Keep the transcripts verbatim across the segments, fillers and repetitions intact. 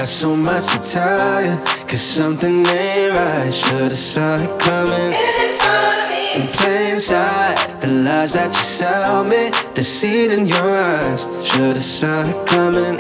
got so much to tell you, cause something ain't right. Should've saw it coming in plain sight. The lies that you sell me, the seed in your eyes. Should've saw it coming.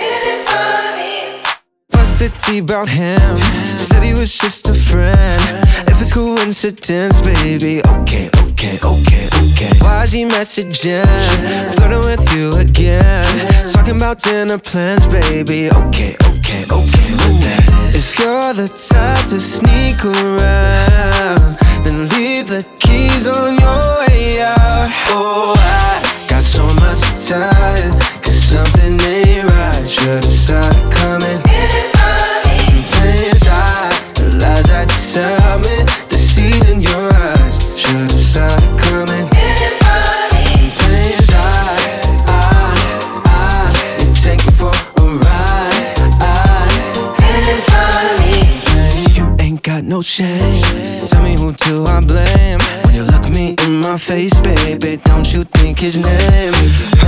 Busted tea about him, said he was just a friend. If it's coincidence, baby, okay, okay, okay, okay. Why's he messaging, flirting with you again, talking about dinner plans, baby, okay, okay, okay with that. If you're the type to sneak around, then leave the keys on your way out. Oh, I got so much to tell you, cause something ain't right. Should've saw it coming. The lies that you sell me, the seed in your eyes. Should've saw it coming. Plain sight, I, I, you take me for a ride. I, you ain't got no shame. Tell me who do I blame? When you look me in my face, baby, don't you think his name